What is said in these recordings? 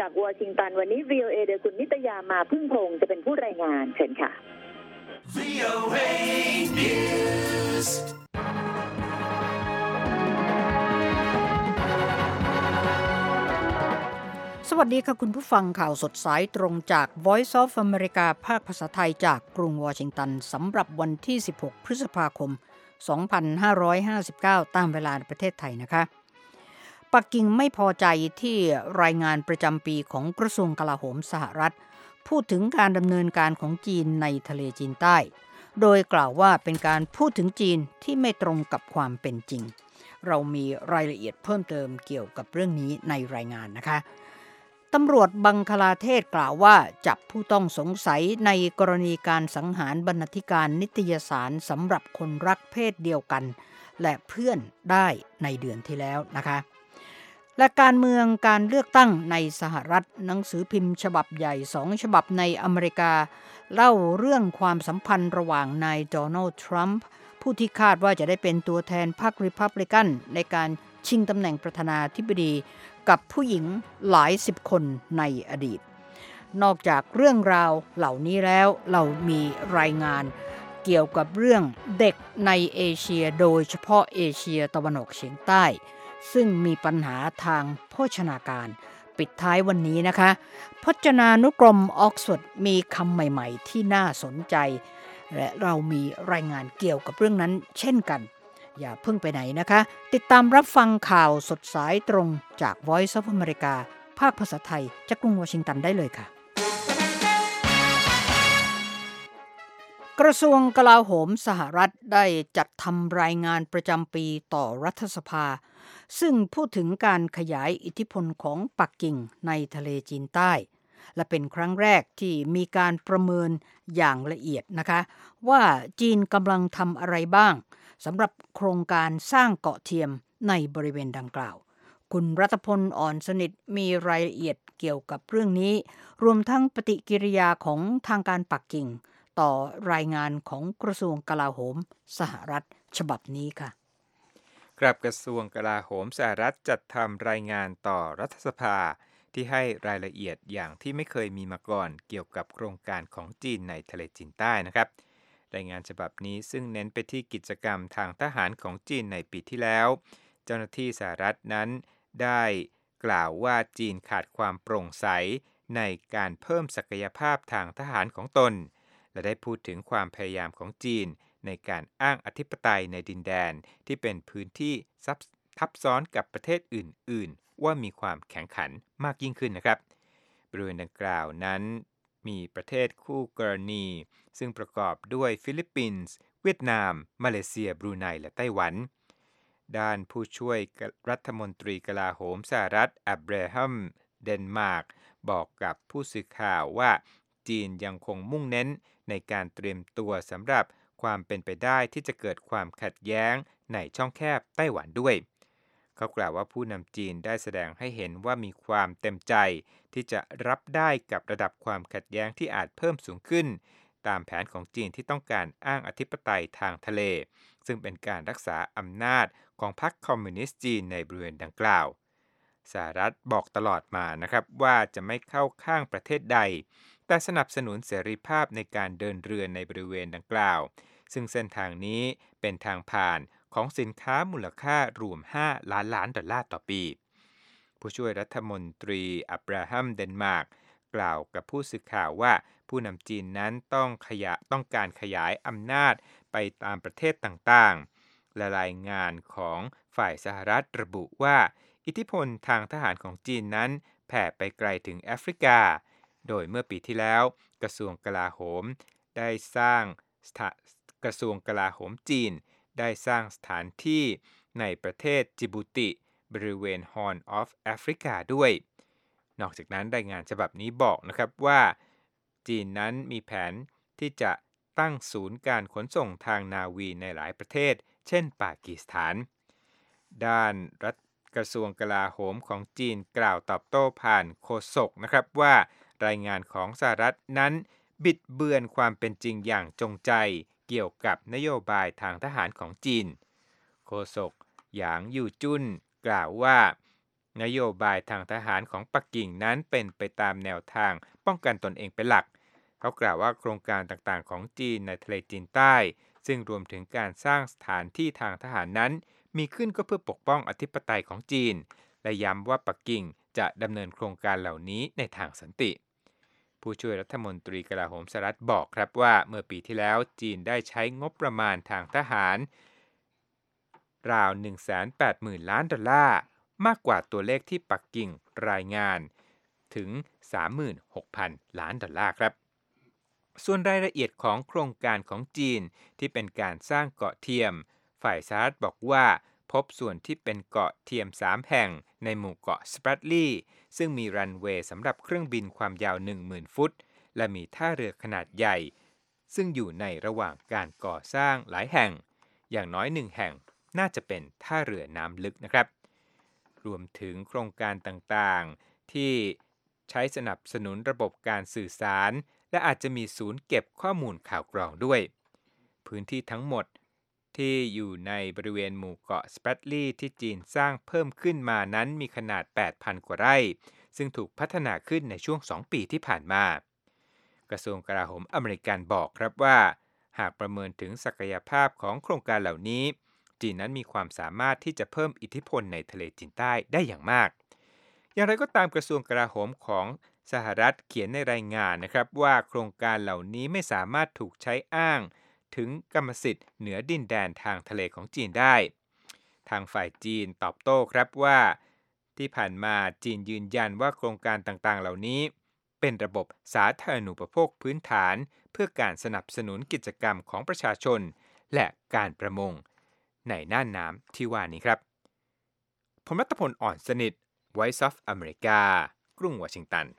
จากวอชิงตันวันนี้ VOA โดยคุณนิตยามาพึ่งพงษ์จะเป็นผู้รายงานเชิญค่ะ VOA News สวัสดีค่ะคุณผู้ฟังข่าวสดสายตรงจาก Voice of America ภาคภาษาไทยจากกรุงวอชิงตันสำหรับวันที่16พฤษภาคม2559ตามเวลาในประเทศไทยนะคะปักกิ่งไม่พอใจที่รายงานประจำปีของกระทรวงกลาโหมสหรัฐพูดถึงการดำเนินการของจีนในทะเลจีนใต้โดยกล่าวว่าเป็นการพูดถึงจีนที่ไม่ตรงกับความเป็นจริงเรามีรายละเอียดเพิ่มเติมเกี่ยวกับเรื่องนี้ในรายงานนะคะตำรวจบังคลาเทศกล่าวว่าจับผู้ต้องสงสัยในกรณีการสังหารบรรณาธิการนิตยสารสำหรับคนรักเพศเดียวกันและเพื่อนได้ในเดือนที่แล้วนะคะและการเมืองการเลือกตั้งในสหรัฐหนังสือพิมพ์ฉบับใหญ่2ฉบับในอเมริกาเล่าเรื่องความสัมพันธ์ระหว่างนายโดนัลด์ทรัมป์ผู้ที่คาดว่าจะได้เป็นตัวแทนพรรครีพับลิกันในการชิงตำแหน่งประธานาธิบดีกับผู้หญิงหลายสิบคนในอดีตนอกจากเรื่องราวเหล่านี้แล้วเรามีรายงานเกี่ยวกับเรื่องเด็กในเอเชียโดยเฉพาะเอเชียตะวันออกเฉียงใต้ซึ่งมีปัญหาทางโภชนาการปิดท้ายวันนี้นะคะพจนานุกรมออกซฟอร์ดมีคำใหม่ๆที่น่าสนใจและเรามีรายงานเกี่ยวกับเรื่องนั้นเช่นกันอย่าเพิ่งไปไหนนะคะติดตามรับฟังข่าวสดสายตรงจาก Voice of America ภาคภาษาไทยจากกรุงวอชิงตันได้เลยค่ะกระทรวงกลาโหมสหรัฐได้จัดทำรายงานประจำปีต่อรัฐสภาซึ่งพูดถึงการขยายอิทธิพลของปักกิ่งในทะเลจีนใต้และเป็นครั้งแรกที่มีการประเมินอย่างละเอียดนะคะว่าจีนกำลังทำอะไรบ้างสำหรับโครงการสร้างเกาะเทียมในบริเวณดังกล่าวคุณรัตพลอ่อนสนิทมีรายละเอียดเกี่ยวกับเรื่องนี้รวมทั้งปฏิกิริยาของทางการปักกิ่งต่อรายงานของกระทรวงกลาโหมสหรัฐฉบับนี้ค่ะครับกระทรวงกลาโหมสหรัฐจัดทำรายงานต่อรัฐสภาที่ให้รายละเอียดอย่างที่ไม่เคยมีมาก่อนเกี่ยวกับโครงการของจีนในทะเลจีนใต้นะครับรายงานฉบับนี้ซึ่งเน้นไปที่กิจกรรมทางทหารของจีนในปีที่แล้วเจ้าหน้าที่สหรัฐนั้นได้กล่าวว่าจีนขาดความโปร่งใสในการเพิ่มศักยภาพทางทหารของตนและได้พูดถึงความพยายามของจีนในการอ้างอธิปไตยในดินแดนที่เป็นพื้นที่ทับซ้อนกับประเทศอื่นๆว่ามีความแข็งขันมากยิ่งขึ้นนะครับบริเวณดังกล่าวนั้นมีประเทศคู่กรณีซึ่งประกอบด้วยฟิลิปปินส์เวียดนามมาเลเซียบรูไนและไต้หวันด้านผู้ช่วยรัฐมนตรีกลาโหมสหรัฐอับราฮัมเดนมาร์กบอกกับผู้สื่อข่าวว่าจีนยังคงมุ่งเน้นในการเตรียมตัวสำหรับความเป็นไปได้ที่จะเกิดความขัดแย้งในช่องแคบไต้หวันด้วยเขากล่าวว่าผู้นำจีนได้แสดงให้เห็นว่ามีความเต็มใจที่จะรับได้กับระดับความขัดแย้งที่อาจเพิ่มสูงขึ้นตามแผนของจีนที่ต้องการอ้างอธิปไตยทางทะเลซึ่งเป็นการรักษาอำนาจของพรรคคอมมิวนิสต์จีนในบริเวณดังกล่าวสหรัฐบอกตลอดมานะครับว่าจะไม่เข้าข้างประเทศใดแต่สนับสนุนเสรีภาพในการเดินเรือในบริเวณดังกล่าวซึ่งเส้นทางนี้เป็นทางผ่านของสินค้ามูลค่ารวม5 ล้านล้านดอลลาร์ต่อปีผู้ช่วยรัฐมนตรีอับราฮัมเดนมาร์กกล่าวกับผู้สื่อข่าวว่าผู้นำจีนนั้นต้องการขยายอำนาจไปตามประเทศต่างๆและรายงานของฝ่ายสหรัฐระบุว่าอิทธิพลทางทหารของจีนนั้นแผ่ไปไกลถึงแอฟริกาโดยเมื่อปีที่แล้วกระทรวงกลาโหมได้สร้างกระทรวงกลาโหมจีนได้สร้างสถานที่ในประเทศจิบูติบริเวณ Horn of Africa ด้วยนอกจากนั้นรายงานฉบับนี้บอกนะครับว่าจีนนั้นมีแผนที่จะตั้งศูนย์การขนส่งทางนาวีในหลายประเทศเช่นปากีสถานด้านกระทรวงกลาโหมของจีนกล่าวตอบโต้ผ่านโฆษกนะครับว่ารายงานของสหรัฐนั้นบิดเบือนความเป็นจริงอย่างจงใจเกี่ยวกับนโยบายทางทหารของจีนโฆษกหยางยูจุนกล่าวว่านโยบายทางทหารของปักกิ่งนั้นเป็นไปตามแนวทางป้องกันตนเองเป็นหลักเขากล่าวว่าโครงการต่างๆของจีนในทะเลจีนใต้ซึ่งรวมถึงการสร้างสถานที่ทางทหารนั้นมีขึ้นก็เพื่อปกป้องอธิปไตยของจีนและย้ำว่าปักกิ่งจะดำเนินโครงการเหล่านี้ในทางสันติผู้ช่วยรัฐมนตรีกลาโหมสหรัฐบอกครับว่าเมื่อปีที่แล้วจีนได้ใช้งบประมาณทางทหารราว 180,000 ล้านดอลลาร์มากกว่าตัวเลขที่ปักกิ่งรายงานถึง 36,000 ล้านดอลลาร์ครับส่วนรายละเอียดของโครงการของจีนที่เป็นการสร้างเกาะเทียมฝ่ายสหรัฐบอกว่าพบส่วนที่เป็นเกาะเทียม3แห่งในหมู่เกาะสแปรดลีย์ซึ่งมีรันเวย์สำหรับเครื่องบินความยาว 10,000 ฟุตและมีท่าเรือขนาดใหญ่ซึ่งอยู่ในระหว่างการก่อสร้างหลายแห่งอย่างน้อย1แห่งน่าจะเป็นท่าเรือน้ำลึกนะครับรวมถึงโครงการต่างๆที่ใช้สนับสนุนระบบการสื่อสารและอาจจะมีศูนย์เก็บข้อมูลข่าวกรองด้วยพื้นที่ทั้งหมดที่อยู่ในบริเวณหมู่เกาะสแปรดลีย์ที่จีนสร้างเพิ่มขึ้นมานั้นมีขนาด 8,000 กว่าไร่ซึ่งถูกพัฒนาขึ้นในช่วง2ปีที่ผ่านมากระทรวงกลาโหมอเมริกันบอกครับว่าหากประเมินถึงศักยภาพของโครงการเหล่านี้จีนนั้นมีความสามารถที่จะเพิ่มอิทธิพลในทะเลจีนใต้ได้อย่างมากอย่างไรก็ตามกระทรวงกลาโหมของสหรัฐเขียนในรายงานนะครับว่าโครงการเหล่านี้ไม่สามารถถูกใช้อ้างถึงกรรมสิทธิ์เหนือดินแดนทางทะเลของจีนได้ทางฝ่ายจีนตอบโต้ครับว่าที่ผ่านมาจีนยืนยันว่าโครงการต่างๆเหล่านี้เป็นระบบสาธารณูปโภคพื้นฐานเพื่อการสนับสนุนกิจกรรมของประชาชนและการประมงในน่านน้ำที่ว่านี้ครับผมรัตพล อ่อนสนิท Voice of America กรุงวอชิงตัน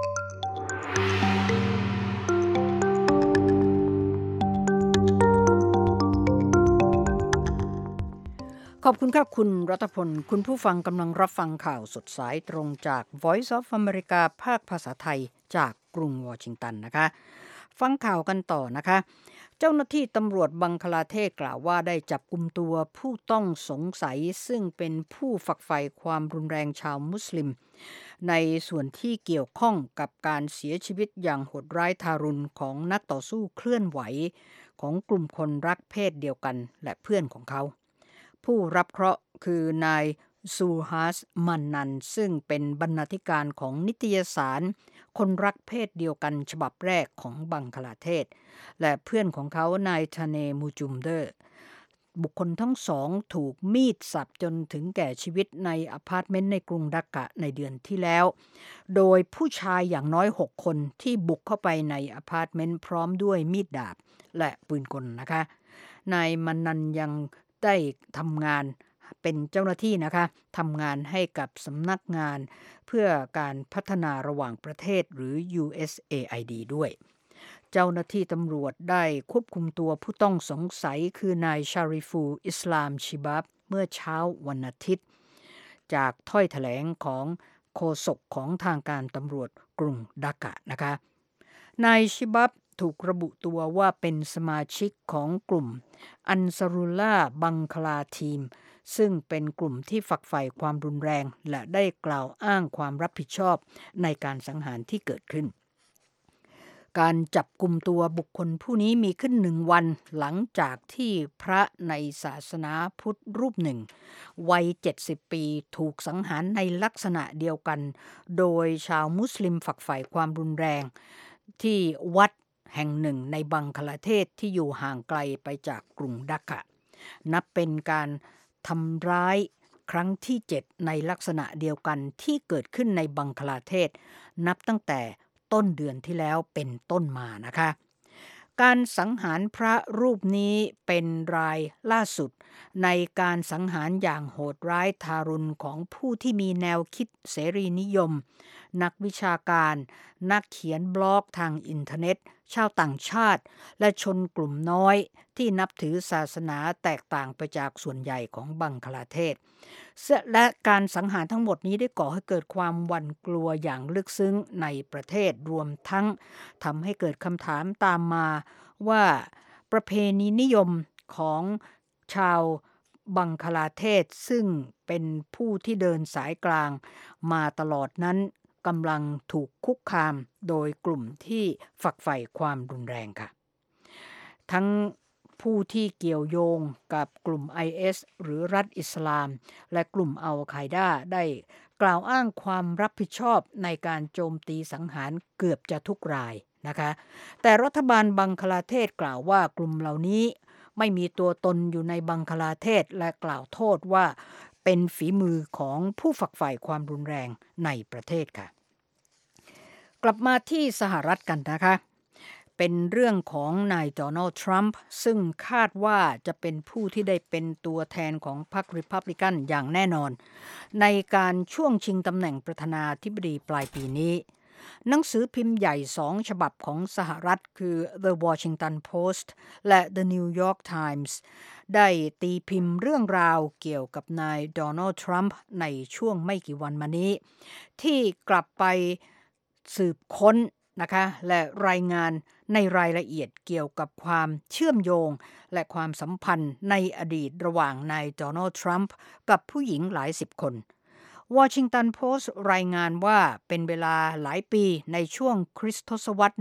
ขอบคุณครับคุณรัตพลคุณผู้ฟังกำลังรับฟังข่าวสดสายตรงจาก Voice of America ภาคภาษาไทยจากกรุงวอชิงตันนะคะฟังข่าวกันต่อนะคะเจ้าหน้าที่ตำรวจบังคลาเทศกล่าวว่าได้จับกุมตัวผู้ต้องสงสัยซึ่งเป็นผู้ฝักใฝ่ความรุนแรงชาวมุสลิมในส่วนที่เกี่ยวข้องกับการเสียชีวิตอย่างโหดร้ายทารุณของนักต่อสู้เคลื่อนไหวของกลุ่มคนรักเพศเดียวกันและเพื่อนของเขาผู้รับเคราะห์คือนายซูฮัสมันนันซึ่งเป็นบรรณาธิการของนิตยสารคนรักเพศเดียวกันฉบับแรกของบังคลาเทศและเพื่อนของเขานายทาเนมูจุมเดอร์บุคคลทั้งสองถูกมีดสับจนถึงแก่ชีวิตในอพาร์ตเมนต์ในกรุงดักกะในเดือนที่แล้วโดยผู้ชายอย่างน้อย6คนที่บุกเข้าไปในอพาร์ตเมนต์พร้อมด้วยมีดดาบและปืนกลนะคะนายมันนันยังได้ทำงานเป็นเจ้าหน้าที่นะคะทำงานให้กับสำนักงานเพื่อการพัฒนาระหว่างประเทศหรือ USAID ด้วยเจ้าหน้าที่ตำรวจได้ควบคุมตัวผู้ต้องสงสัยคือนายชาริฟูอิสลามชิบับเมื่อเช้าวันอาทิตย์จากถ้อยแถลงของโฆษกของทางการตำรวจกรุงดากะนะคะนายชิบับถูกระบุตัวว่าเป็นสมาชิกของกลุ่มอันซารุลลาบังคลาทีมซึ่งเป็นกลุ่มที่ฝักใฝ่ความรุนแรงและได้กล่าวอ้างความรับผิดชอบในการสังหารที่เกิดขึ้นการจับกุมตัวบุคคลผู้นี้มีขึ้น1 วันหลังจากที่พระในศาสนาพุทธรูปหนึ่งวัย70 ปีถูกสังหารในลักษณะเดียวกันโดยชาวมุสลิมฝักใฝ่ความรุนแรงที่วัดแห่งหนึ่งในบังคลาเทศที่อยู่ห่างไกลไปจากกรุงดักกะนับเป็นการทำร้ายครั้งที่7ในลักษณะเดียวกันที่เกิดขึ้นในบังคลาเทศนับตั้งแต่ต้นเดือนที่แล้วเป็นต้นมานะคะการสังหารพระรูปนี้เป็นรายล่าสุดในการสังหารอย่างโหดร้ายทารุณของผู้ที่มีแนวคิดเสรีนิยมนักวิชาการนักเขียนบล็อกทางอินเทอร์เน็ตชาวต่างชาติและชนกลุ่มน้อยที่นับถือศาสนาแตกต่างไปจากส่วนใหญ่ของบังคลาเทศและการสังหารทั้งหมดนี้ได้ก่อให้เกิดความหวั่นกลัวอย่างลึกซึ้งในประเทศรวมทั้งทำให้เกิดคำถามตามมาว่าประเพณีนิยมของชาวบังคลาเทศซึ่งเป็นผู้ที่เดินสายกลางมาตลอดนั้นกำลังถูกคุกคามโดยกลุ่มที่ฝักใฝ่ความรุนแรงค่ะทั้งผู้ที่เกี่ยวโยงกับกลุ่ม IS หรือรัฐอิสลามและกลุ่มอัลไคดาได้กล่าวอ้างความรับผิดชอบในการโจมตีสังหารเกือบจะทุกรายนะคะแต่รัฐบาลบังคลาเทศกล่าวว่ากลุ่มเหล่านี้ไม่มีตัวตนอยู่ในบังคลาเทศและกล่าวโทษว่าเป็นฝีมือของผู้ฝักใฝ่ความรุนแรงในประเทศค่ะกลับมาที่สหรัฐกันนะคะเป็นเรื่องของนายโดนัลด์ทรัมป์ซึ่งคาดว่าจะเป็นผู้ที่ได้เป็นตัวแทนของพรรครีพับลิกันอย่างแน่นอนในการช่วงชิงตำแหน่งประธานาธิบดีปลายปีนี้หนังสือพิมพ์ใหญ่2ฉบับของสหรัฐคือ The Washington Post และ The New York Times ได้ตีพิมพ์เรื่องราวเกี่ยวกับนายโดนัลด์ทรัมป์ในช่วงไม่กี่วันมานี้ที่กลับไปสืบค้นนะคะและรายงานในรายละเอียดเกี่ยวกับความเชื่อมโยงและความสัมพันธ์ในอดีตระหว่างนายโดนัลด์ทรัมป์กับผู้หญิงหลายสิบคน Washington Post รายงานว่าเป็นเวลาหลายปีในช่วงคริสตศตวรรษ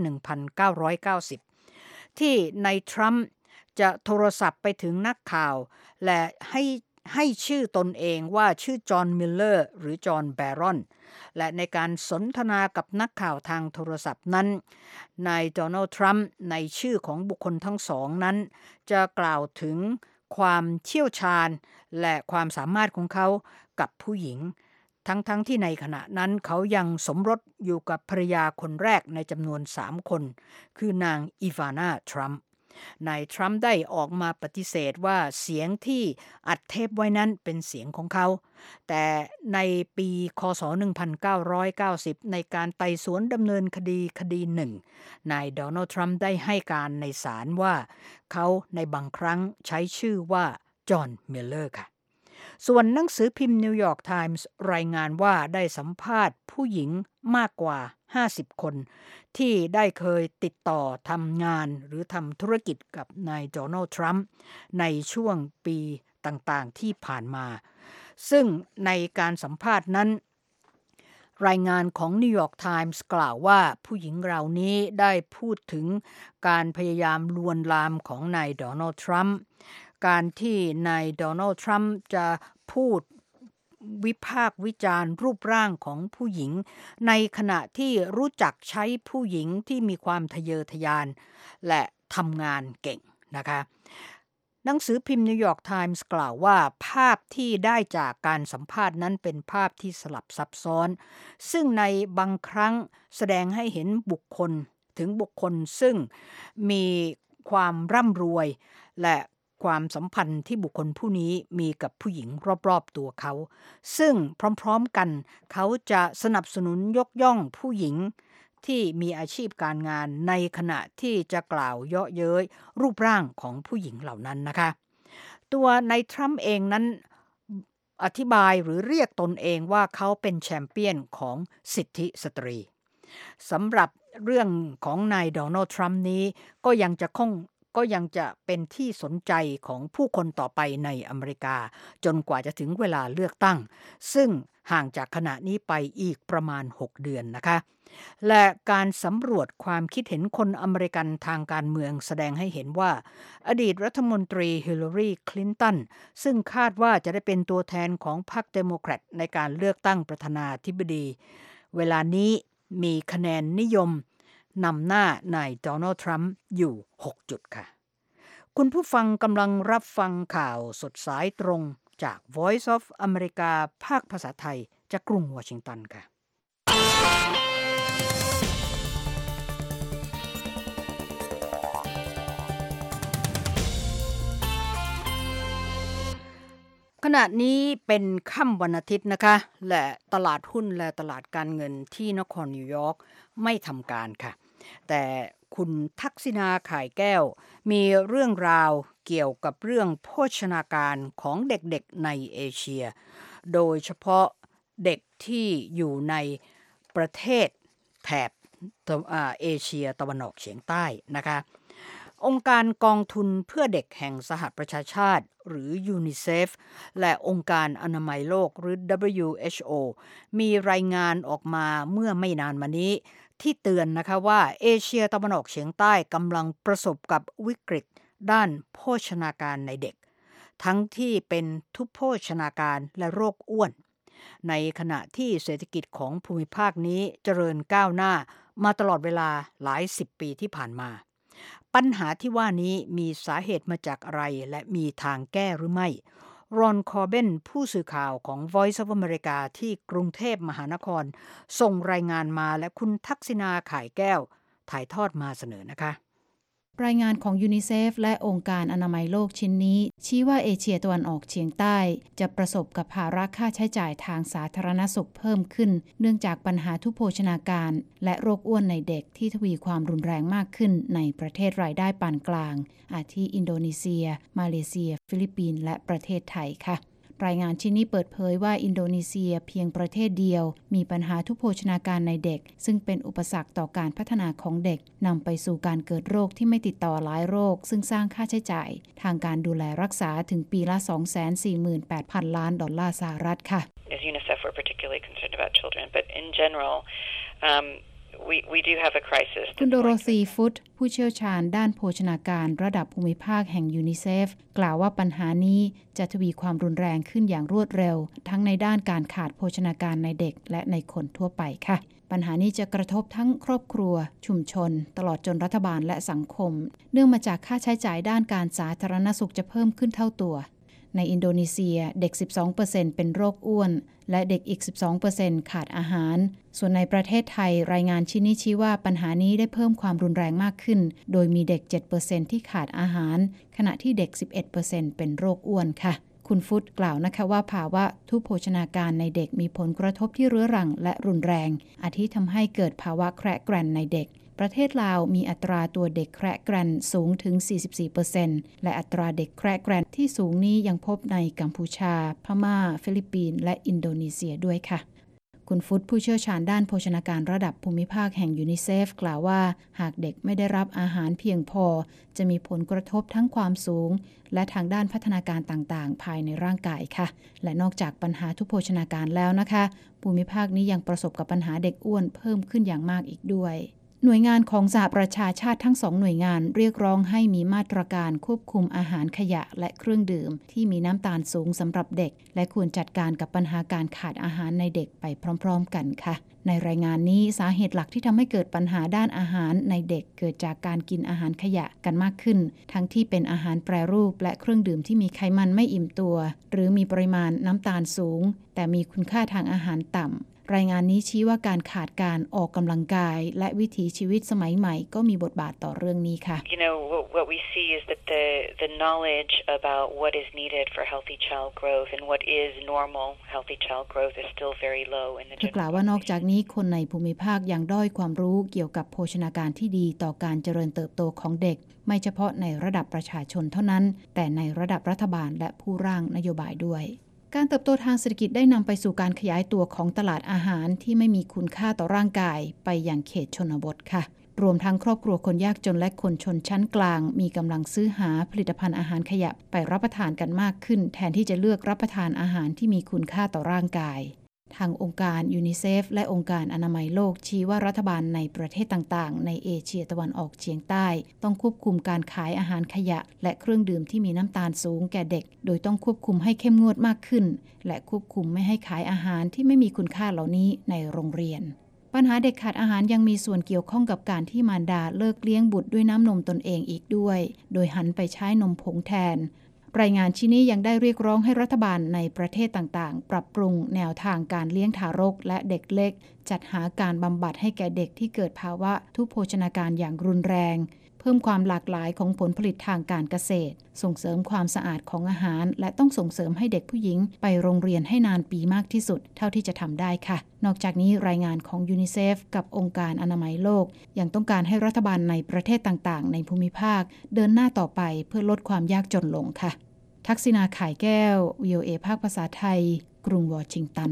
1990 ที่นายทรัมป์จะโทรศัพท์ไปถึงนักข่าวและให้ชื่อตนเองว่าชื่อจอห์นมิลเลอร์หรือจอห์นแบรอนและในการสนทนากับนักข่าวทางโทรศัพท์นั้นนายโดนัลด์ทรัมป์ในชื่อของบุคคลทั้งสองนั้นจะกล่าวถึงความเชี่ยวชาญและความสามารถของเขากับผู้หญิงทั้งที่ในขณะนั้นเขายังสมรสอยู่กับภรรยาคนแรกในจำนวน3คนคือนางอีวานาทรัมป์นายทรัมป์ได้ออกมาปฏิเสธว่าเสียงที่อัดเทปไว้นั้นเป็นเสียงของเขาแต่ในปีคศ 1990 ในการไต่สวนดำเนินคดีหนึ่งนายโดนัลด์ทรัมป์ได้ให้การในศาลว่าเขาในบางครั้งใช้ชื่อว่าจอห์นมิลเลอร์ค่ะส่วนหนังสือพิมพ์นิวยอร์กไทมส์รายงานว่าได้สัมภาษณ์ผู้หญิงมากกว่า50คนที่ได้เคยติดต่อทำงานหรือทำธุรกิจกับนายโดนัลด์ทรัมป์ในช่วงปีต่างๆที่ผ่านมาซึ่งในการสัมภาษณ์นั้นรายงานของนิวยอร์กไทมส์กล่าวว่าผู้หญิงเหล่านี้ได้พูดถึงการพยายามลวนลามของนายโดนัลด์ทรัมป์การที่นายโดนัลด์ทรัมป์จะพูดวิพากษ์วิจารณ์รูปร่างของผู้หญิงในขณะที่รู้จักใช้ผู้หญิงที่มีความทะเยอทะยานและทำงานเก่งนะคะหนังสือพิมพ์นิวยอร์กไทมส์กล่าวว่าภาพที่ได้จากการสัมภาษณ์นั้นเป็นภาพที่สลับซับซ้อนซึ่งในบางครั้งแสดงให้เห็นบุคคลซึ่งมีความร่ำรวยและความสัมพันธ์ที่บุคคลผู้นี้มีกับผู้หญิงรอบๆตัวเขาซึ่งพร้อมๆกันเขาจะสนับสนุนยกย่องผู้หญิงที่มีอาชีพการงานในขณะที่จะกล่าวเยาะเย้ยรูปร่างของผู้หญิงเหล่านั้นนะคะตัวนายทรัมป์เองนั้นอธิบายหรือเรียกตนเองว่าเขาเป็นแชมเปี้ยนของสิทธิสตรีสำหรับเรื่องของนายโดนัลด์ทรัมป์นี้ก็ยังจะเป็นที่สนใจของผู้คนต่อไปในอเมริกาจนกว่าจะถึงเวลาเลือกตั้งซึ่งห่างจากขณะนี้ไปอีกประมาณ6เดือนนะคะและการสำรวจความคิดเห็นคนอเมริกันทางการเมืองแสดงให้เห็นว่าอดีตรัฐมนตรีฮิลลารีคลินตันซึ่งคาดว่าจะได้เป็นตัวแทนของพรรคเดโมแครตในการเลือกตั้งประธานาธิบดีเวลานี้มีคะแนนนิยมนำหน้านายโดนัลด์ทรัมป์อยู่6จุดค่ะคุณผู้ฟังกำลังรับฟังข่าวสดสายตรงจาก Voice of America ภาคภาษาไทยจากกรุงวอชิงตันค่ะขณะนี้เป็นค่ำวันอาทิตย์นะคะและตลาดหุ้นและตลาดการเงินที่นครนิวยอร์กไม่ทำการค่ะแต่คุณทักษิณาข่ายแก้วมีเรื่องราวเกี่ยวกับเรื่องโภชนาการของเด็กๆในเอเชียโดยเฉพาะเด็กที่อยู่ในประเทศแถบเอเชียตะวันออกเฉียงใต้นะคะองค์การกองทุนเพื่อเด็กแห่งสหประชาชาติหรือยูนิเซฟและองค์การอนามัยโลกหรือ WHO มีรายงานออกมาเมื่อไม่นานมานี้ที่เตือนนะคะว่าเอเชียตะวันออกเฉียงใต้กำลังประสบกับวิกฤตด้านโภชนาการในเด็กทั้งที่เป็นทุพโภชนาการและโรคอ้วนในขณะที่เศรษฐกิจของภูมิภาคนี้เจริญก้าวหน้ามาตลอดเวลาหลาย10 ปีที่ผ่านมาปัญหาที่ว่านี้มีสาเหตุมาจากอะไรและมีทางแก้หรือไม่รอนคอร์เบนผู้สื่อข่าวของ Voice of America ที่กรุงเทพมหานครส่งรายงานมาและคุณทักษิณาข่ายแก้วถ่ายทอดมาเสนอนะคะรายงานของยูนิเซฟและองค์การอนามัยโลกชิ้นนี้ชี้ว่าเอเชียตะวันออกเฉียงใต้จะประสบกับภาระค่าใช้จ่ายทางสาธารณสุขเพิ่มขึ้นเนื่องจากปัญหาทุพโภชนาการและโรคอ้วนในเด็กที่ทวีความรุนแรงมากขึ้นในประเทศรายได้ปานกลางอาทิอินโดนีเซียมาเลเซียฟิลิปปินส์และประเทศไทยค่ะรายงานชิ้นนี้เปิดเผยว่าอินโดนีเซียเพียงประเทศเดียวมีปัญหาทุพโภชนาการในเด็กซึ่งเป็นอุปสรรคต่อการพัฒนาของเด็กนำไปสู่การเกิดโรคที่ไม่ติดต่อหลายโรคซึ่งสร้างค่าใช้จ่ายทางการดูแลรักษาถึงปีละ 248,000 ล้านดอลลาร์สหรัฐค่ะ As UNICEF we're particularly concerned about children but in general We do have a crisis คุณโดโรธีฟุตผู้เชี่ยวชาญด้านโภชนาการระดับภูมิภาคแห่งยูนิเซฟกล่าวว่าปัญหานี้จะทวีความรุนแรงขึ้นอย่างรวดเร็วทั้งในด้านการขาดโภชนาการในเด็กและในคนทั่วไปค่ะปัญหานี้จะกระทบทั้งครอบครัวชุมชนตลอดจนรัฐบาลและสังคมเนื่องมาจากค่าใช้จ่ายด้านการสาธารณสุขจะเพิ่มขึ้นเท่าตัวในอินโดนีเซียเด็ก 12% เป็นโรคอ้วนและเด็กอีก 12% ขาดอาหารส่วนในประเทศไทยรายงานชิ้นนี้ชี้ว่าปัญหานี้ได้เพิ่มความรุนแรงมากขึ้นโดยมีเด็ก 7% ที่ขาดอาหารขณะที่เด็ก 11% เป็นโรคอ้วนค่ะคุณฟุตกล่าวนะคะว่าภาวะทุพโภชนาการในเด็กมีผลกระทบที่เรื้อรังและรุนแรงอาทิทำให้เกิดภาวะแคระแกรนในเด็กประเทศลาวมีอัตราตัวเด็กแคระแกรนสูงถึง 44% และอัตราเด็กแคระแกรนที่สูงนี้ยังพบในกัมพูชาพม่าฟิลิปปินส์และอินโดนีเซียด้วยค่ะคุณฟุตผู้เชี่ยวชาญด้านโภชนาการระดับภูมิภาคแห่งยูนิเซฟกล่าวว่าหากเด็กไม่ได้รับอาหารเพียงพอจะมีผลกระทบทั้งความสูงและทางด้านพัฒนาการต่างๆภายในร่างกายค่ะและนอกจากปัญหาทุพโภชนาการแล้วนะคะภูมิภาคนี้ยังประสบกับปัญหาเด็กอ้วนเพิ่มขึ้นอย่างมากอีกด้วยหน่วยงานของสหประชาชาติทั้ง2หน่วยงานเรียกร้องให้มีมาตรการควบคุมอาหารขยะและเครื่องดื่มที่มีน้ำตาลสูงสำหรับเด็กและควรจัดการกับปัญหาการขาดอาหารในเด็กไปพร้อมๆกันค่ะในรายงานนี้สาเหตุหลักที่ทำให้เกิดปัญหาด้านอาหารในเด็กเกิดจากการกินอาหารขยะกันมากขึ้นทั้งที่เป็นอาหารแปรรูปและเครื่องดื่มที่มีไขมันไม่อิ่มตัวหรือมีปริมาณน้ำตาลสูงแต่มีคุณค่าทางอาหารต่ำรายงานนี้ชี้ว่าการขาดการออกกำลังกายและวิถีชีวิตสมัยใหม่ก็มีบทบาทต่อเรื่องนี้ค่ะ You know what we see is that the knowledge about what is needed for healthy child growth and what is normal healthy child growth is still very low in the เธอกล่าวว่านอกจากนี้คนในภูมิภาคยังด้อยความรู้เกี่ยวกับโภชนาการที่ดีต่อการเจริญเติบโตของเด็กไม่เฉพาะในระดับประชาชนเท่านั้นแต่ในระดับรัฐบาลและผู้ร่างนโยบายด้วยการเติบโตทางเศรษฐกิจได้นำไปสู่การขยายตัวของตลาดอาหารที่ไม่มีคุณค่าต่อร่างกายไปยังเขตชนบทค่ะรวมทั้งครอบครัวคนยากจนและคนชนชั้นกลางมีกำลังซื้อหาผลิตภัณฑ์อาหารขยะไปรับประทานกันมากขึ้นแทนที่จะเลือกรับประทานอาหารที่มีคุณค่าต่อร่างกายทางองค์การยูนิเซฟและองค์การอนามัยโลกชี้ว่ารัฐบาลในประเทศต่างๆในเอเชียตะวันออกเฉียงใต้ต้องควบคุมการขายอาหารขยะและเครื่องดื่มที่มีน้ำตาลสูงแก่เด็กโดยต้องควบคุมให้เข้มงวดมากขึ้นและควบคุมไม่ให้ขายอาหารที่ไม่มีคุณค่าเหล่านี้ในโรงเรียนปัญหาเด็กขาดอาหารยังมีส่วนเกี่ยวข้องกับการที่มารดาเลิกเลี้ยงบุตรด้วยน้ำนมตนเองอีกด้วยโดยหันไปใช้นมผงแทนรายงานชิ้นนี้ยังได้เรียกร้องให้รัฐบาลในประเทศต่างๆปรับปรุงแนวทางการเลี้ยงทารกและเด็กเล็กจัดหาการบำบัดให้แก่เด็กที่เกิดภาวะทุพโภชนาการอย่างรุนแรงเพิ่มความหลากหลายของผลผลิตทางการเกษตรส่งเสริมความสะอาดของอาหารและต้องส่งเสริมให้เด็กผู้หญิงไปโรงเรียนให้นานปีมากที่สุดเท่าที่จะทำได้ค่ะนอกจากนี้รายงานของยูนิเซฟกับองค์การอนามัยโลกยังต้องการให้รัฐบาลในประเทศต่างๆในภูมิภาคเดินหน้าต่อไปเพื่อลดความยากจนลงค่ะทักษิณาข่ายแก้ว VOA ภาคภาษาไทยกรุงวอชิงตัน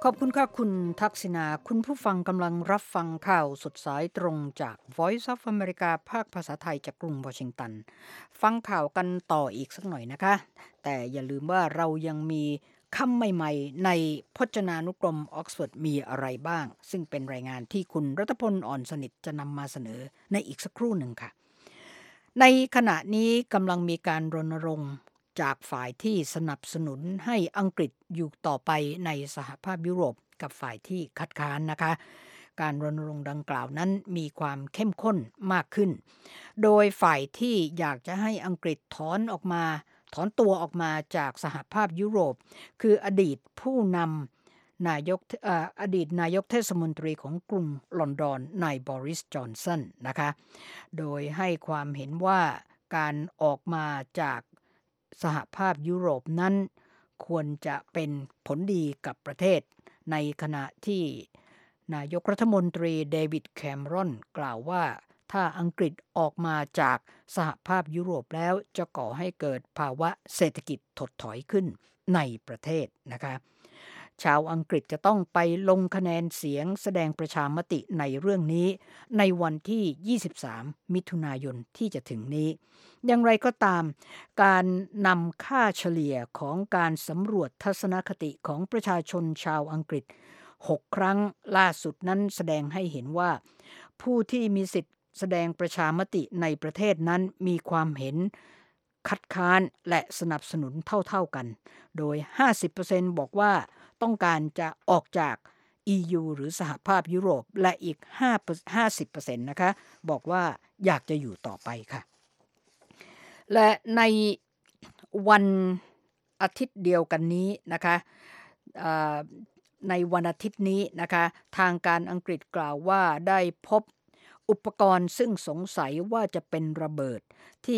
อบคุณค่ะคุณทักษิณาคุณผู้ฟังกำลังรับฟังข่าวสดสายตรงจาก Voice of America ภาคภาษาไทยจากกรุงวอชิงตันฟังข่าวกันต่ออีกสักหน่อยนะคะแต่อย่าลืมว่าเรายังมีคำใหม่ๆในพจนานุกรมออกซฟอร์ดมีอะไรบ้างซึ่งเป็นรายงานที่คุณรัตพลอ่อนสนิทจะนำมาเสนอในอีกสักครู่หนึ่งค่ะในขณะนี้กำลังมีการรณรงค์จากฝ่ายที่สนับสนุนให้อังกฤษอยู่ต่อไปในสหภาพยุโรปกับฝ่ายที่คัดค้านนะคะการรณรงค์ดังกล่าวนั้นมีความเข้มข้นมากขึ้นโดยฝ่ายที่อยากจะให้อังกฤษถอนตัวออกมาจากสหภาพยุโรปคืออดีตผู้นำอดีตนายกเทศมนตรีของกรุงลอนดอนนายบอริสจอนสันนะคะโดยให้ความเห็นว่าการออกมาจากสหภาพยุโรปนั้นควรจะเป็นผลดีกับประเทศในขณะที่นายกรัฐมนตรีเดวิดแคมรอนกล่าวว่าถ้าอังกฤษออกมาจากสหภาพยุโรปแล้วจะก่อให้เกิดภาวะเศรษฐกิจถดถอยขึ้นในประเทศนะคะชาวอังกฤษจะต้องไปลงคะแนนเสียงแสดงประชามติในเรื่องนี้ในวันที่23มิถุนายนที่จะถึงนี้อย่างไรก็ตามการนำค่าเฉลี่ยของการสำรวจทัศนคติของประชาชนชาวอังกฤษ6ครั้งล่าสุดนั้นแสดงให้เห็นว่าผู้ที่มีสิทธิ์แสดงประชามติในประเทศนั้นมีความเห็นคัดค้านและสนับสนุนเท่าๆกันโดย 50% บอกว่าต้องการจะออกจาก EU หรือสหภาพยุโรปและอีก 50% นะคะบอกว่าอยากจะอยู่ต่อไปค่ะและในวันอาทิตย์เดียวกันนี้นะคะในวันอาทิตย์นี้นะคะทางการอังกฤษกล่าวว่าได้พบอุปกรณ์ซึ่งสงสัยว่าจะเป็นระเบิด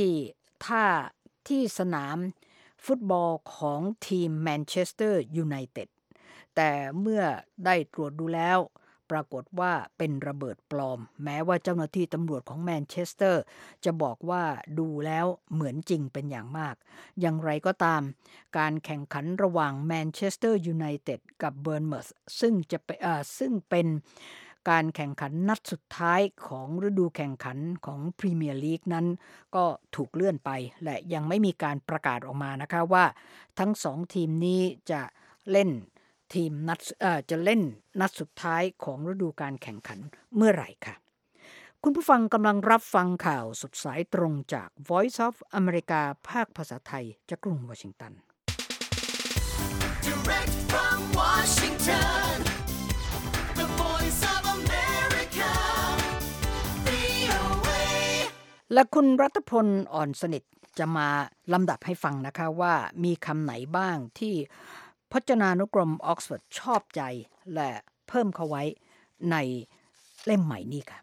ที่สนามฟุตบอลของทีมแมนเชสเตอร์ยูไนเต็ดแต่เมื่อได้ตรวจดูแล้วปรากฏว่าเป็นระเบิดปลอมแม้ว่าเจ้าหน้าที่ตำรวจของแมนเชสเตอร์จะบอกว่าดูแล้วเหมือนจริงเป็นอย่างมากอย่างไรก็ตามการแข่งขันระหว่างแมนเชสเตอร์ยูไนเต็ดกับเบิร์นมัธซึ่งเป็นการแข่งขันนัดสุดท้ายของฤดูแข่งขันของพรีเมียร์ลีกนั้นก็ถูกเลื่อนไปและยังไม่มีการประกาศออกมานะคะว่าทั้ง2ทีมนี้จะเล่นนัดสุดท้ายของฤดูการแข่งขันเมื่อไหร่ค่ะคุณผู้ฟังกำลังรับฟังข่าวสดสายตรงจาก Voice of America ภาคภาษาไทยจากกรุงวอชิงตัน Direct from Washington, the Voice of America, VOA และคุณรัตพลอ่อนสนิทจะมาลำดับให้ฟังนะคะว่ามีคำไหนบ้างที่พจนานุกรมออกซฟอร์ดชอบใจและเพิ่มเข้าไว้ในเล่มใหม่นี้ค่ะ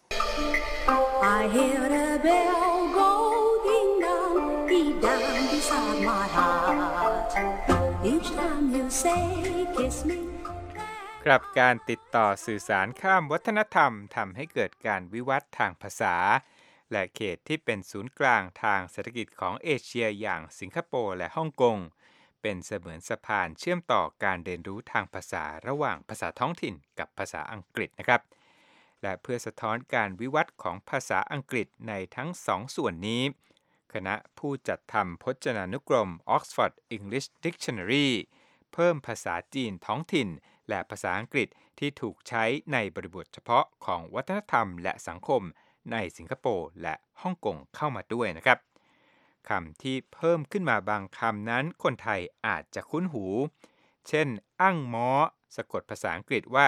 I hear a bell go ding dong, deep down beside my heart. Each time you say kiss me. ครับการติดต่อสื่อสารข้ามวัฒนธรรมทำให้เกิดการวิวัฒน์ทางภาษาและเขตที่เป็นศูนย์กลางทางเศรษฐกิจของเอเชียอย่างสิงคโปร์และฮ่องกงเป็นเสมือนสะพานเชื่อมต่อการเรียนรู้ทางภาษาระหว่างภาษาท้องถิ่นกับภาษาอังกฤษนะครับและเพื่อสะท้อนการวิวัฒน์ของภาษาอังกฤษในทั้งสองส่วนนี้คณะผู้จัดทำพจนานุกรม Oxford English Dictionary เพิ่มภาษาจีนท้องถิ่นและภาษาอังกฤษที่ถูกใช้ในบริบทเฉพาะของวัฒนธรรมและสังคมในสิงคโปร์และฮ่องกงเข้ามาด้วยนะครับคำที่เพิ่มขึ้นมาบางคำนั้นคนไทยอาจจะคุ้นหูเช่นอั่งม้อสะกดภาษาอังกฤษว่า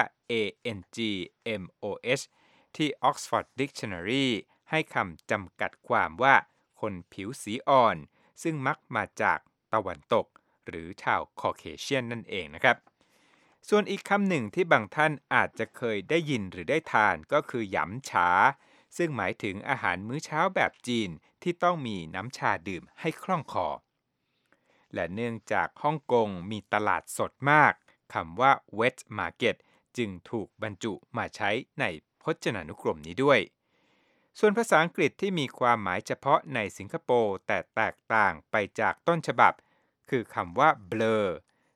ANGMOH ที่ Oxford Dictionary ให้คำจำกัดความว่าคนผิวสีอ่อนซึ่งมักมาจากตะวันตกหรือชาวคอเคเชียนนั่นเองนะครับส่วนอีกคำหนึ่งที่บางท่านอาจจะเคยได้ยินหรือได้ทานก็คือหยำฉาซึ่งหมายถึงอาหารมื้อเช้าแบบจีนที่ต้องมีน้ำชาดื่มให้คล่องคอและเนื่องจากฮ่องกงมีตลาดสดมากคำว่า wet market จึงถูกบรรจุมาใช้ในพจนานุกรมนี้ด้วยส่วนภาษาอังกฤษที่มีความหมายเฉพาะในสิงคโปร์แต่แตกต่างไปจากต้นฉบับคือคำว่า blur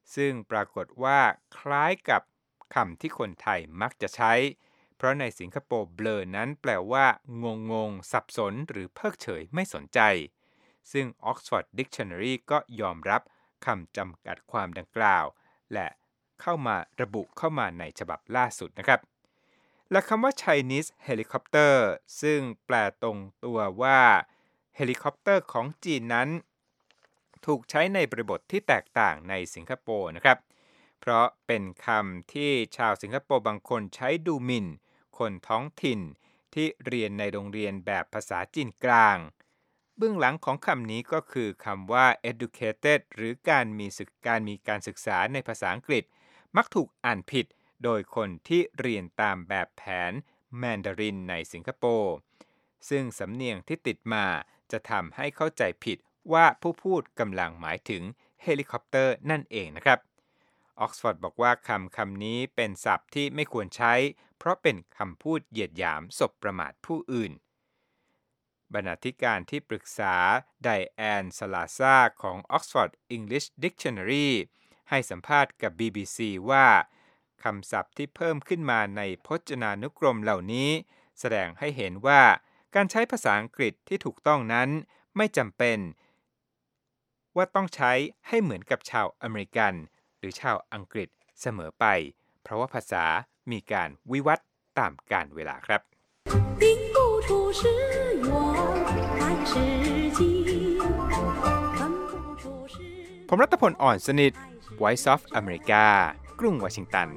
ซึ่งปรากฏว่าคล้ายกับคำที่คนไทยมักจะใช้เพราะในสิงคโปร์ blur นั้นแปลว่างงสับสนหรือเพิกเฉยไม่สนใจซึ่ง Oxford Dictionary ก็ยอมรับคำจำกัดความดังกล่าวและระบุเข้ามาในฉบับล่าสุดนะครับและคำว่า Chinese Helicopter ซึ่งแปลตรงตัวว่าเฮลิคอปเตอร์ของจีนนั้นถูกใช้ในบริบทที่แตกต่างในสิงคโปร์นะครับเพราะเป็นคำที่ชาวสิงคโปร์บางคนใช้ดูหมิ่นคนท้องถิ่นที่เรียนในโรงเรียนแบบภาษาจีนกลางเบื้องหลังของคำนี้ก็คือคำว่า educated หรือการมีการศึกษาในภาษาอังกฤษมักถูกอ่านผิดโดยคนที่เรียนตามแบบแผนแมนดารินในสิงคโปร์ซึ่งสำเนียงที่ติดมาจะทำให้เข้าใจผิดว่าผู้พูดกำลังหมายถึงเฮลิคอปเตอร์นั่นเองนะครับออกซฟอร์ดบอกว่าคำนี้เป็นศัพท์ที่ไม่ควรใช้เพราะเป็นคำพูดเหยียดหยามสบประมาทผู้อื่นบรรณาธิการที่ปรึกษาไดแอนซาลาซาของ Oxford English Dictionary ให้สัมภาษณ์กับ BBC ว่าคำศัพท์ที่เพิ่มขึ้นมาในพจนานุกรมเหล่านี้แสดงให้เห็นว่าการใช้ภาษาอังกฤษที่ถูกต้องนั้นไม่จำเป็นว่าต้องใช้ให้เหมือนกับชาวอเมริกันหรือชาวอังกฤษเสมอไปเพราะว่าภาษามีการวิวัฒน์ตามกาลเวลาครับผมรัตพลอ่อนสนิท Voice of America กรุงวอชิงตัน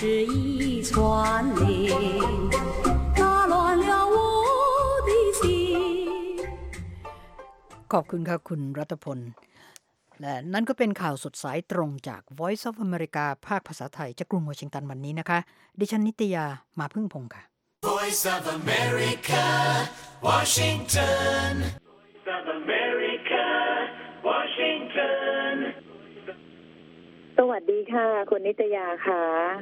ขอบคุณค่ะคุณรัตพลและนั่นก็เป็นข่าวสดสายตรงจาก Voice of America ภาคภาษาไทยจากกรุงวอชิงตันวันนี้นะคะดิฉันนิตยามาพึ่งพงษ์ค่ะ Voice of America Washington Voice of America Washington สวัสดีค่ะคุณนิตยาค่ะ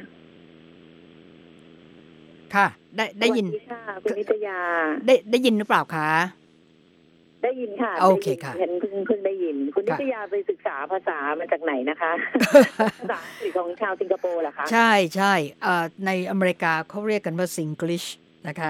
ค่ะได้ยินสวัสดีค่ะคุณนิตยาได้ยินหรือเปล่าคะได้ยินค่ะโอเคค่ะเห็นเพิ่งได้ยินคุณนิตยาไปศึกษาภาษามาจากไหนนะคะภาษาอังกฤษของชาวสิงคโปร์เหรอคะใช่ใช่ในอเมริกาเขาเรียกกันว่า Singlish นะคะ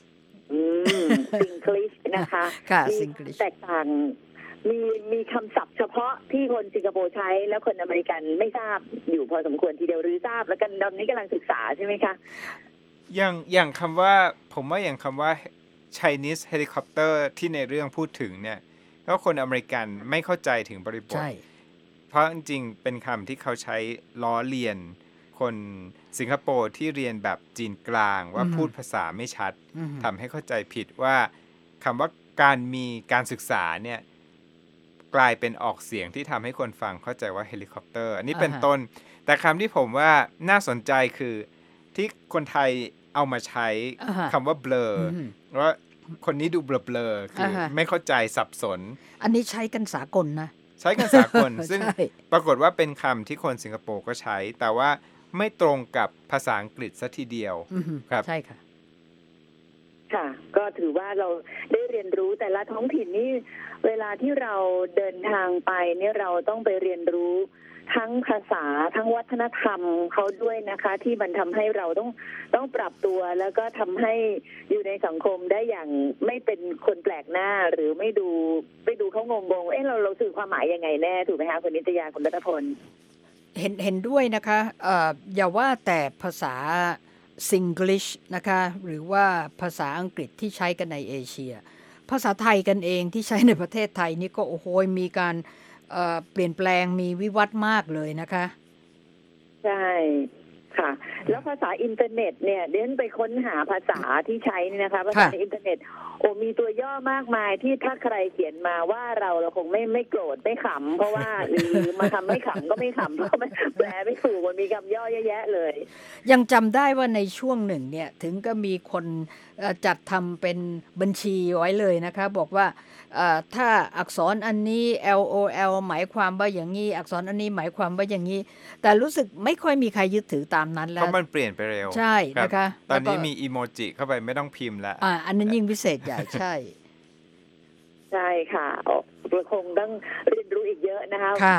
Singlish นะคะค่ะ Singlish แตกต่างมีคำศัพท์เฉพาะที่คนสิงคโปร์ใช้แล้วคนอเมริกันไม่ทราบอยู่พอสมควรทีเดียวหรือทราบแล้วกันตอนนี้กำลังศึกษาใช่ไหมคะอย่างคำว่าผมว่าอย่างคำว่าChinese Helicopter ที่ในเรื่องพูดถึงเนี่ยเพราะคนอเมริกันไม่เข้าใจถึงบริบทเพราะจริงๆเป็นคำที่เขาใช้ล้อเลียนคนสิงคโปร์ที่เรียนแบบจีนกลางว่าพูดภาษาไม่ชัดทำให้เข้าใจผิดว่าคำว่าการมีการศึกษาเนี่ยกลายเป็นออกเสียงที่ทำให้คนฟังเข้าใจว่าเฮลิคอปเตอร์อันนี้เป็นต้นแต่คำที่ผมว่าน่าสนใจคือที่คนไทยเอามาใช้คำว่า blur ว่าคนนี้ดูเบลอๆคือไม่เข้าใจสับสนอันนี้ใช้กันสากลนะใช้กันสากล ซึ่งปรากฏว่าเป็นคำที่คนสิงคโปร์ก็ใช้แต่ว่าไม่ตรงกับภาษาอังกฤษซะทีเดียวครับใช่ค่ะค่ะก็ถือว่าเราได้เรียนรู้แต่ละท้องถิ่นนี่เวลาที่เราเดินทางไปเนี่ยเราต้องไปเรียนรู้ทั้งภาษาทั้งวัฒนธรรมเขาด้วยนะคะที่มันทำให้เราต้องปรับตัวแล้วก็ทำให้อยู่ในสังคมได้อย่างไม่เป็นคนแปลกหน้าหรือไม่ดูเขางงเราสื่อความหมายยังไงแน่ถูกไหมคะคุณนิตยาคุณรัตพลเห็นด้วยนะคะอย่าว่าแต่ภาษา Singlish นะคะหรือว่าภาษาอังกฤษที่ใช้กันในเอเชียภาษาไทยกันเองที่ใช้ในประเทศไทยนี่ก็โอ้โหมีการเปลี่ยนแปลงมีวิวัฒน์มากเลยนะคะใช่ค่ะแล้วภาษาอินเทอร์เน็ตเนี่ยเดินไปค้นหาภาษาที่ใช้นี่นะคะภาษาในอินเทอร์เน็ตมีตัวย่อมากมายที่ถ้าใครเขียนมาว่าเราคงไม่โกรธไม่ขำเพราะว่าหรือมาทำไม่ขำก็ไม่ขำเพราะมันแปลไม่ถูกมันมีคำย่อเยอะแยะเลยยังจำได้ว่าในช่วงหนึ่งเนี่ยถึงก็มีคนจัดทำเป็นบัญชีไว้เลยนะคะบอกว่าถ้าอักษรอันนี้ LOL หมายความว่าอย่างนี้อักษรอันนี้หมายความว่าอย่างนี้แต่รู้สึกไม่ค่อยมีใครยึดถือตามนั้นแล้วเพราะมันเปลี่ยนไปเร็วใช่นะคะตอนนี้มีอีโมจิเข้าไปไม่ต้องพิมพ์แล้วอันนั้นยิ่งพิเศษใหญ่ใช่ใช่ค่ะเราคงต้องเรียนรู้อีกเยอะนะคะภา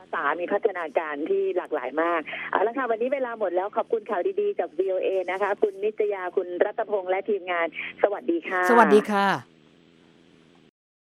ษามีพัฒนาการที่หลากหลายมากเอาละค่ะวันนี้เวลาหมดแล้วขอบคุณข่าวดีๆจาก VOA นะคะคุณนิตยาคุณรัตพงษ์และทีมงานสวัสดีค่ะสวัสดีค่ะ